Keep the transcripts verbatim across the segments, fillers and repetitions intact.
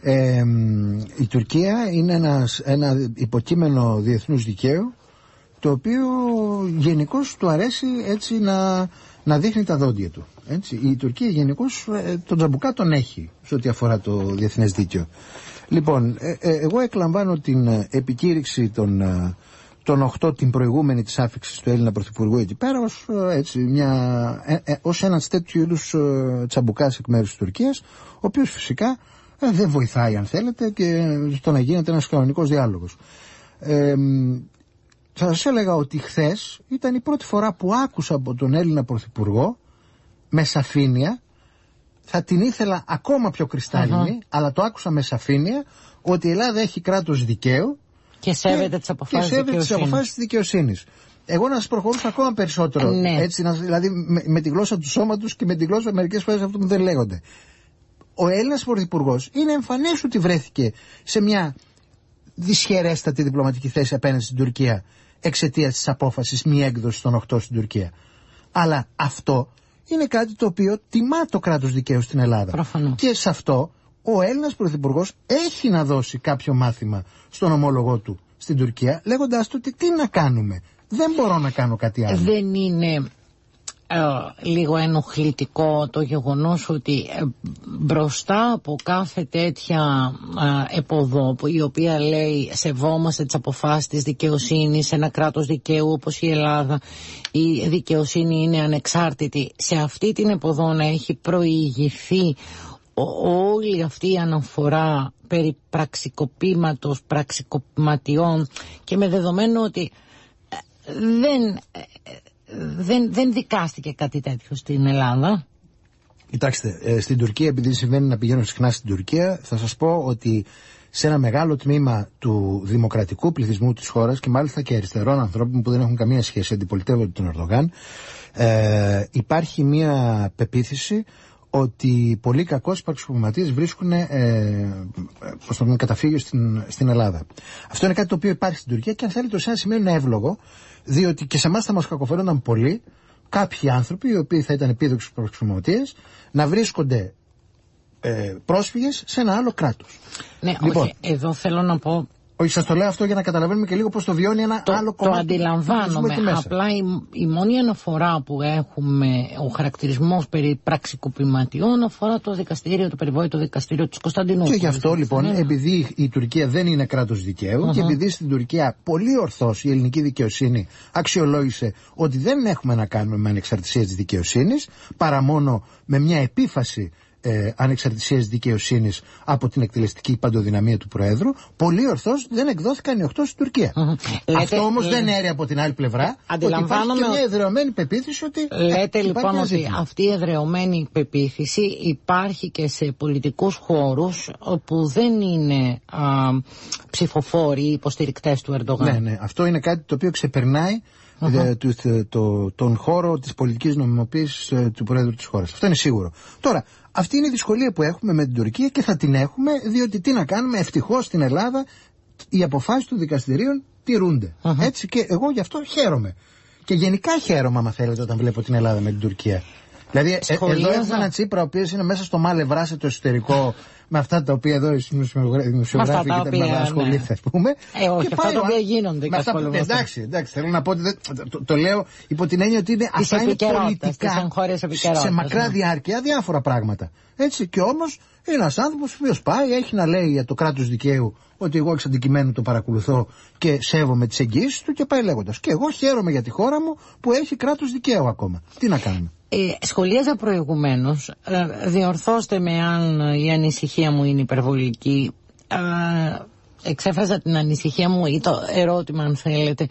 Ε, η Τουρκία είναι ένας, ένα υποκείμενο διεθνούς δικαίου, το οποίο γενικώς του αρέσει έτσι να, να δείχνει τα δόντια του. Έτσι. Η Τουρκία γενικώς ε, τον τζαμπουκά τον έχει σε ό,τι αφορά το διεθνές δίκαιο. Λοιπόν, ε, ε, εγώ εκλαμβάνω την επικήρυξη των, των οκτώ, την προηγούμενη της άφιξης του Έλληνα Πρωθυπουργού εκεί πέρα, ως, έτσι, μια, ε, ε, ως ένας τέτοιου είδους ε, τσαμπουκάς εκ μέρους της Τουρκίας, ο οποίος φυσικά ε, δεν βοηθάει, αν θέλετε, και στο να γίνεται ένας κανονικός διάλογος. Ε, θα σας έλεγα ότι χθες ήταν η πρώτη φορά που άκουσα από τον Έλληνα Πρωθυπουργό με σαφήνεια, θα την ήθελα ακόμα πιο κρυστάλλινη, uh-huh. αλλά το άκουσα με σαφήνεια, ότι η Ελλάδα έχει κράτος δικαίου και σέβεται τις αποφάσεις, και σέβεται τις αποφάσεις της δικαιοσύνης. Εγώ να σας προχωρούσα ακόμα περισσότερο, ναι. έτσι, να, δηλαδή με, με τη γλώσσα του σώματος και με τη γλώσσα μερικές φορές αυτό που δεν λέγονται. Ο Έλληνας Πρωθυπουργός είναι εμφανές ότι βρέθηκε σε μια δυσχερέστατη διπλωματική θέση απέναντι στην Τουρκία εξαιτίας της απόφασης μη έκδοσης των οκτώ στην Τουρκία. Αλλά αυτό είναι κάτι το οποίο τιμά το κράτος δικαίου στην Ελλάδα. Προφανώς. Και σε αυτό ο Έλληνας Πρωθυπουργός έχει να δώσει κάποιο μάθημα στον ομόλογό του στην Τουρκία, λέγοντάς του ότι τι να κάνουμε, δεν μπορώ να κάνω κάτι άλλο. Δεν είναι ε, λίγο ενοχλητικό το γεγονός ότι ε, μπροστά από κάθε τέτοια ε, εποδό που η οποία λέει σεβόμαστε τις αποφάσεις της δικαιοσύνης, ένα κράτος δικαίου όπως η Ελλάδα, η δικαιοσύνη είναι ανεξάρτητη, σε αυτή την εποδό να έχει προηγηθεί όλη αυτή η αναφορά περί πραξικοπήματος, πραξικοπηματιών, και με δεδομένο ότι δεν, δεν, δεν δικάστηκε κάτι τέτοιο στην Ελλάδα. Κοιτάξτε, ε, στην Τουρκία, επειδή συμβαίνει να πηγαίνω συχνά στην Τουρκία, θα σας πω ότι σε ένα μεγάλο τμήμα του δημοκρατικού πληθυσμού της χώρας, και μάλιστα και αριστερών ανθρώπων που δεν έχουν καμία σχέση, αντιπολιτεύονται τον Ερντογάν, ε, υπάρχει μια πεποίθηση ότι πολλοί κακώς πραξικοπηματίες βρίσκουν ε, προς το καταφύγιο στην, στην Ελλάδα. Αυτό είναι κάτι το οποίο υπάρχει στην Τουρκία και αν θέλετε σε ένα σημείο είναι εύλογο, διότι και σε εμάς θα μας κακοφέρονταν πολλοί κάποιοι άνθρωποι οι οποίοι θα ήταν επίδοξοι πραξικοπηματίες να βρίσκονται ε, πρόσφυγες σε ένα άλλο κράτος. Ναι, λοιπόν, όχι, εδώ θέλω να πω. Όχι, σας το λέω αυτό για να καταλαβαίνουμε και λίγο πώς το βιώνει ένα το, άλλο κομμάτι. Το αντιλαμβάνομαι. Απλά η, η μόνη αναφορά που έχουμε, ο χαρακτηρισμός περί πραξικοπηματιών, αφορά το δικαστήριο, το περιβόητο δικαστήριο της Κωνσταντινούπολης. Και γι' αυτό λοιπόν, ναι. επειδή η Τουρκία δεν είναι κράτος δικαίου uh-huh. και επειδή στην Τουρκία πολύ ορθώς η ελληνική δικαιοσύνη αξιολόγησε ότι δεν έχουμε να κάνουμε με ανεξαρτησία της δικαιοσύνης, παρά μόνο με μια επίφαση Ε, ανεξαρτησίας δικαιοσύνης από την εκτελεστική παντοδυναμία του Προέδρου, πολύ ορθώς δεν εκδόθηκαν οι οκτώ στην Τουρκία. Mm-hmm. Αυτό όμως λέτε, δεν έρει από την άλλη πλευρά ότι υπάρχει και μια εδραιωμένη πεποίθηση ότι. Λέτε ε, λοιπόν ότι ζήτημα. Αυτή η εδραιωμένη πεποίθηση υπάρχει και σε πολιτικούς χώρους όπου δεν είναι α, ψηφοφόροι ή υποστηρικτές του Ερντογάν. Ναι, ναι. Αυτό είναι κάτι το οποίο ξεπερνάει Uh-huh. το, το, το, τον χώρο της πολιτικής νομιμοποίησης του Πρόεδρου της χώρας. Αυτό είναι σίγουρο. Τώρα, αυτή είναι η δυσκολία που έχουμε με την Τουρκία και θα την έχουμε, διότι τι να κάνουμε, ευτυχώς στην Ελλάδα οι αποφάσεις των δικαστηρίων τηρούνται. Uh-huh. Έτσι, και εγώ γι' αυτό χαίρομαι. Και γενικά χαίρομαι, άμα θέλετε, όταν βλέπω την Ελλάδα με την Τουρκία. Δηλαδή, ε, εδώ έχουμε ένα Τσίπρα ο οποίος είναι μέσα στο μάλευρά σε το εσωτερικό με αυτά τα οποία εδώ οι δημοσιογράφοι και τα ασχολείται, ας πούμε. Ε, όχι, αυτά τα οποία γίνονται. Με αυτά, εντάξει, εντάξει, θέλω να πω ότι το, το, το λέω υπό την έννοια ότι είναι, αυτά είναι πολιτικά σε μακρά ναι. διάρκεια διάφορα πράγματα. Έτσι, και όμως είναι ένας άνθρωπος ο οποίος πάει, έχει να λέει για το κράτος δικαίου ότι εγώ εξ αντικειμένου το παρακολουθώ και σέβομαι τις εγγύησεις του και πάει λέγοντας. Και εγώ χαίρομαι για τη χώρα μου που έχει κράτος δικαίου ακόμα. Τι να κάνουμε. Ε, σχολίαζα προηγουμένως, ε, διορθώστε με αν η ανησυχία μου είναι υπερβολική, ε, εξέφραζα την ανησυχία μου ή το ερώτημα αν θέλετε,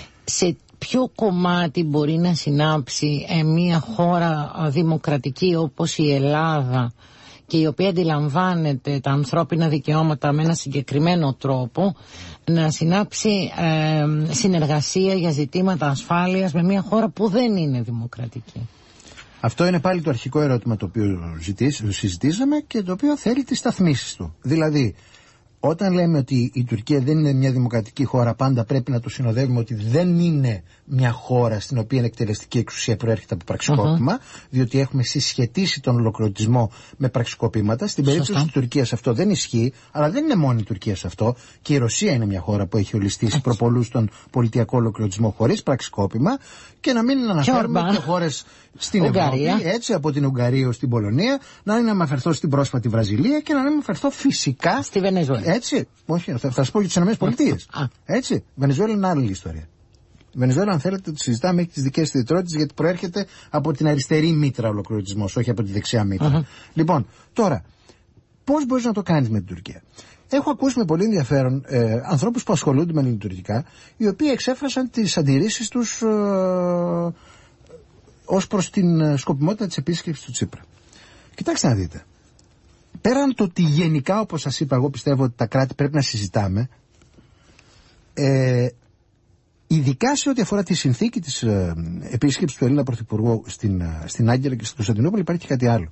σε ποιο κομμάτι μπορεί να συνάψει ε, μια χώρα δημοκρατική όπως η Ελλάδα και η οποία αντιλαμβάνεται τα ανθρώπινα δικαιώματα με ένα συγκεκριμένο τρόπο, να συνάψει ε, συνεργασία για ζητήματα ασφάλειας με μια χώρα που δεν είναι δημοκρατική. Αυτό είναι πάλι το αρχικό ερώτημα το οποίο συζητήσαμε και το οποίο θέλει τις σταθμίσεις του. Δηλαδή, όταν λέμε ότι η Τουρκία δεν είναι μια δημοκρατική χώρα, πάντα πρέπει να το συνοδεύουμε ότι δεν είναι μια χώρα στην οποία η εκτελεστική εξουσία προέρχεται από πραξικόπημα, uh-huh. διότι έχουμε συσχετίσει τον ολοκληρωτισμό με πραξικοπήματα. Στην περίπτωση της Τουρκίας αυτό δεν ισχύει, αλλά δεν είναι μόνο η Τουρκία σε αυτό. Και η Ρωσία είναι μια χώρα που έχει ολιστήσει προπολούς τον πολιτιακό ολοκληρωτισμό χωρίς πραξικόπημα. Και να μην αναφέρουμε και χώρες στην Ουγγαρία. Ευρώπη, έτσι, από την Ουγγαρία ως την Πολωνία, να μην αναφερθώ στην πρόσφατη Βραζιλία και να μην αναφερθώ φυσικά στη Βενεζουέλα. Έτσι, όχι, θα, θα σα πω για τις ΗΠΑ. Έτσι, η Βενεζουέλα είναι άλλη ιστορία. Η Βενεζουέλα, αν θέλετε, το συζητάμε, έχει τις δικές της ιδιαιτερότητες, γιατί προέρχεται από την αριστερή μήτρα ολοκληρωτισμός, όχι από τη δεξιά μήτρα. Uh-huh. Λοιπόν, τώρα, πώς μπορείς να το κάνεις με την Τουρκία? Έχω ακούσει με πολύ ενδιαφέρον ε, ανθρώπους που ασχολούνται με λειτουργικά, οι οποίοι εξέφρασαν τις αντιρρήσεις τους ε, ως προς την σκοπιμότητα της επίσκεψης του Τσίπρα. Κοιτάξτε να δείτε. Πέραν το ότι γενικά, όπως σας είπα, εγώ πιστεύω ότι τα κράτη πρέπει να συζητάμε, ε, ειδικά σε ό,τι αφορά τη συνθήκη της ε, επίσκεψης του Έλληνα Πρωθυπουργού στην, ε, στην Άγκυρα και στην Κωνσταντινούπολη, υπάρχει και κάτι άλλο.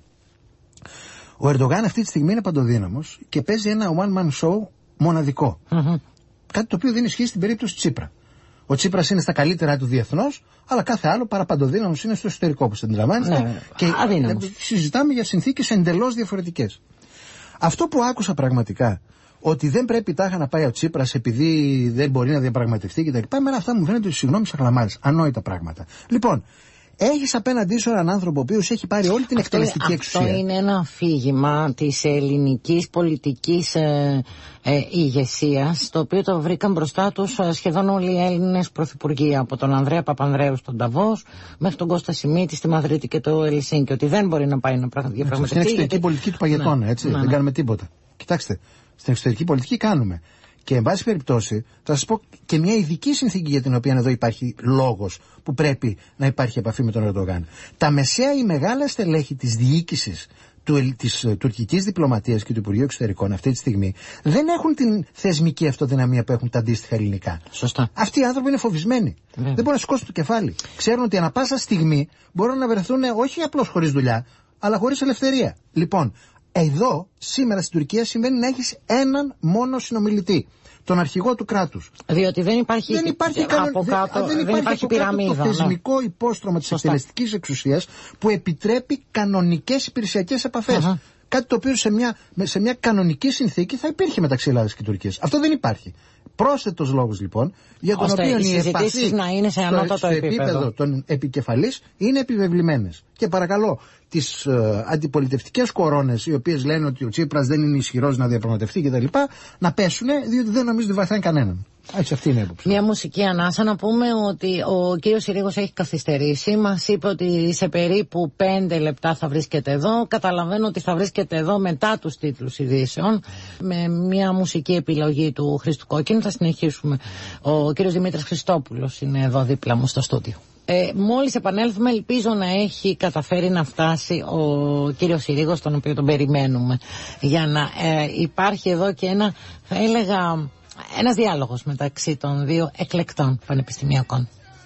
Ο Ερντογάν αυτή τη στιγμή είναι παντοδύναμος και παίζει ένα one-man show μοναδικό. Mm-hmm. Κάτι το οποίο δεν ισχύει στην περίπτωση Τσίπρα. Ο Τσίπρας είναι στα καλύτερα του διεθνώς, αλλά κάθε άλλο παραπαντοδύναμος είναι στο εσωτερικό, όπως αντιλαμβάνεστε. Ναι, και αδύναμος. Συζητάμε για συνθήκες εντελώς διαφορετικές. Αυτό που άκουσα πραγματικά, ότι δεν πρέπει τάχα να πάει ο Τσίπρας επειδή δεν μπορεί να διαπραγματευτεί κτλ. Εμένα αυτά μου φαίνεται, συγγνώμη, σαχλαμάρες, ανόητα πράγματα. Λοιπόν, έχεις απέναντί σου έναν άνθρωπο ο οποίος έχει πάρει όλη την εκτελεστική εξουσία. Αυτό είναι ένα αφήγημα της ελληνικής πολιτικής ε, ε, ηγεσίας, το οποίο το βρήκαν μπροστά τους ε, σχεδόν όλοι οι Έλληνες πρωθυπουργοί, από τον Ανδρέα Παπανδρέου στον Νταβός μέχρι τον Κώστα Σιμίτη στη Μαδρίτη και το Ελσίνκι, ότι δεν μπορεί να πάει να διαπραγματευτεί. Στην εξωτερική γιατί... πολιτική του Παγετώνα, ναι, έτσι, ναι, δεν ναι. κάνουμε τίποτα. Κοιτάξτε, στην εξωτερική πολιτική κάνουμε. Και εν πάση περιπτώσει, θα σας πω και μια ειδική συνθήκη για την οποία εδώ υπάρχει λόγος που πρέπει να υπάρχει επαφή με τον Ερντογάν. Τα μεσαία ή μεγάλα στελέχη της διοίκησης του, της uh, τουρκικής διπλωματίας και του Υπουργείου Εξωτερικών αυτή τη στιγμή δεν έχουν την θεσμική αυτοδυναμία που έχουν τα αντίστοιχα ελληνικά. Σωστά. Αυτοί οι άνθρωποι είναι φοβισμένοι. Βέβαια. Δεν μπορούν να σηκώσουν το κεφάλι. Ξέρουν ότι ανά πάσα στιγμή μπορούν να βρεθούν όχι απλώς χωρίς δουλειά, αλλά χωρίς ελευθερία. Λοιπόν, εδώ σήμερα στην Τουρκία συμβαίνει να έχεις έναν μόνο συνομιλητή. Τον αρχηγό του κράτους. Διότι δεν υπάρχει, δεν υπάρχει από κανον... κάτω, δεν, δεν δεν υπάρχει πυραμίδα. Το θεσμικό ναι. υπόστρωμα της εκτελεστικής εξουσίας που επιτρέπει κανονικές υπηρεσιακές επαφές. Uh-huh. Κάτι το οποίο σε μια, σε μια κανονική συνθήκη θα υπήρχε μεταξύ Ελλάδας και Τουρκίας. Αυτό δεν υπάρχει. Πρόσθετος λόγος λοιπόν για τον ώστε οποίο οι συζητήσεις να είναι σε ανώτατο στο επίπεδο. επίπεδο των επικεφαλής είναι επιβεβλημένες. Και παρακαλώ τις uh, αντιπολιτευτικές κορώνες οι οποίες λένε ότι ο Τσίπρας δεν είναι ισχυρός να διαπραγματευτεί κτλ. Να πέσουν, διότι δεν νομίζω ότι βοηθάει κανέναν. Έτσι, αυτή είναι η έποψη. Μια μουσική ανάσα να πούμε ότι ο κύριος Συρίγος έχει καθυστερήσει. Μας είπε ότι σε περίπου πέντε λεπτά θα βρίσκεται εδώ. Καταλαβαίνω ότι θα βρίσκεται εδώ μετά τους τίτλους ειδήσεων. Με μια μουσική επιλογή του Χρήστου Κόκκινου θα συνεχίσουμε. Ο κύριος Δημήτρης Χριστόπουλος είναι εδώ δίπλα μου στο στούντιο. Ε, μόλις επανέλθουμε, ελπίζω να έχει καταφέρει να φτάσει ο κύριος Συρίγος, τον οποίο τον περιμένουμε, για να ε, υπάρχει εδώ και ένα, θα έλεγα, ένας διάλογος μεταξύ των δύο εκλεκτών πανεπιστημιακών.